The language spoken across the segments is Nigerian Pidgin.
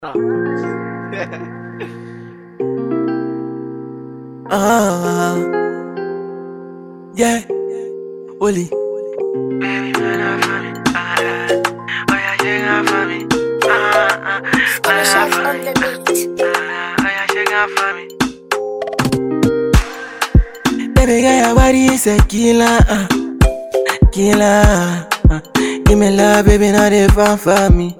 Ah. Yeah, Oli. Baby, man, up for me. Oh, yeah, shake up for me. Skinny Chef on the beat. Oh, yeah, shake up for me. Baby girl, your body is a killer, killer. Give me love, baby, not a fun for me.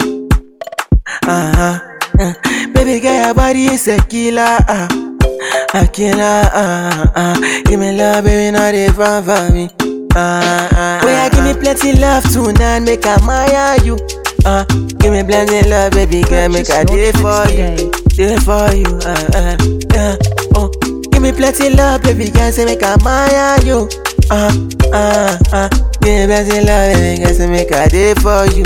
Baby girl, your body is a killer, a killer. Give me love, baby, not a fun for me. Oh yeah, give me plenty love tonight, make I admire you. Give me plenty love, baby girl, make I day for you, day for you. Oh, give me plenty love, baby girl, say make I admire you. Give me plenty love, baby girl, say make I day for you.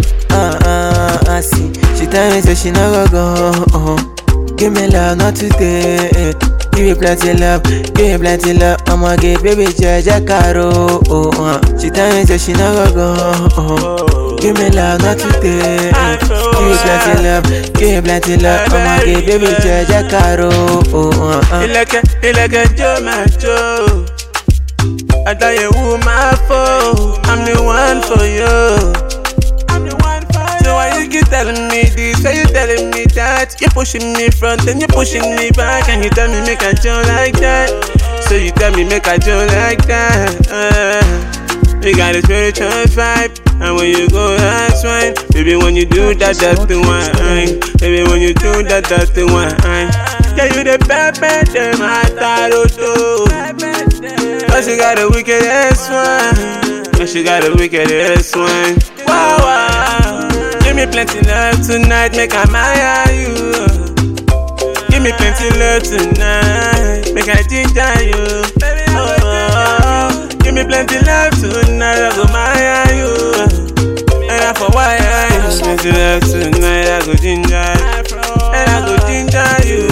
See, she tell me say she no go. Give me love, not today. Give me plenty love, give me plenty love. I'ma give baby Jaja Caro. She tell me say she no go. Give me love, not today. Give me plenty love, give me plenty love. I'ma give baby Jaja Caro. You like a Joe, my Joe. I tell you who my foe. I'm the one for you. So why you keep telling me this? Why you telling me that? You're pushing me front and you're pushing me back, and you tell me make a joke like that. So you tell me make a joke like that. You got a spiritual vibe, and when you go that's fine. Baby, when you do that, that's the one. Baby, when you do that, that's the one. Yeah, you the pepper, the mataro too. But she got a wicked ass one. But she got a wicked ass one. Wow, wow. Give me plenty love tonight, make I admire you. Give me plenty love tonight, make I ginger you. Oh, give me plenty love tonight, I go admire you. And I for why I plenty love tonight, I go ginger, and I go ginger you.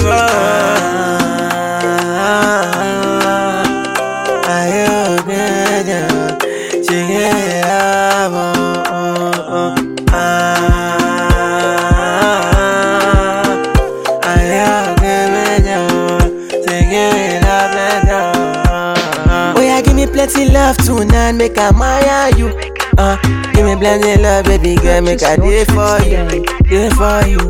Plenty love tonight, make I admire you. Give me plenty love, baby girl, make I day for you, day for you.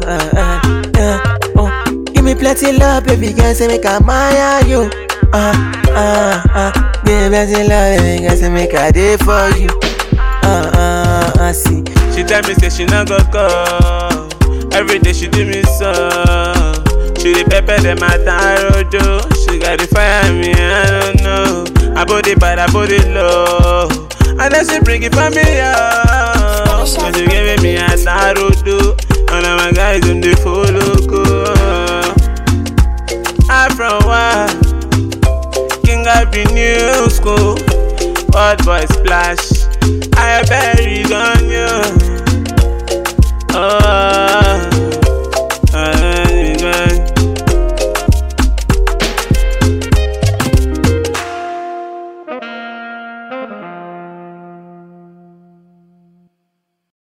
Oh, give me plenty love, baby girl, say make I admire you. Give me plenty love, baby girl, say make I day for you. See. She tell me say she not go go. Every day she do me so. She the pepper the mataro do. She got the fire me, I don't know. I body bad, I body low. And then she bring it for me, yo. And she giving me a taro do. And all my guys on the follow go. I'm from what? King of the new school. Hot boy splash. I bury on you. Oh.